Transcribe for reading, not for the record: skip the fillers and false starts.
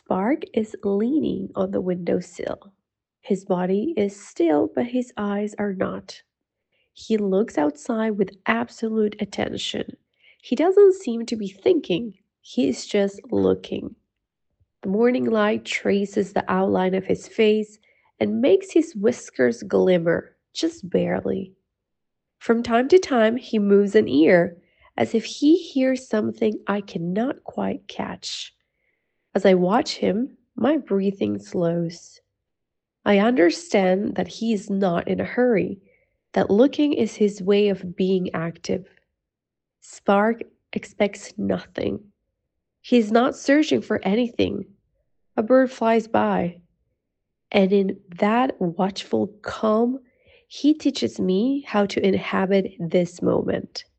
Spark is leaning on the windowsill. His body is still, but his eyes are not. He looks outside with absolute attention. He doesn't seem to be thinking, he's just looking. The morning light traces the outline of his face and makes his whiskers glimmer, just barely. From time to time, he moves an ear, as if he hears something I cannot quite catch. As I watch him, my breathing slows. I understand that he is not in a hurry, that looking is his way of being active. Spark expects nothing. He is not searching for anything. A bird flies by, and in that watchful calm, he teaches me how to inhabit this moment.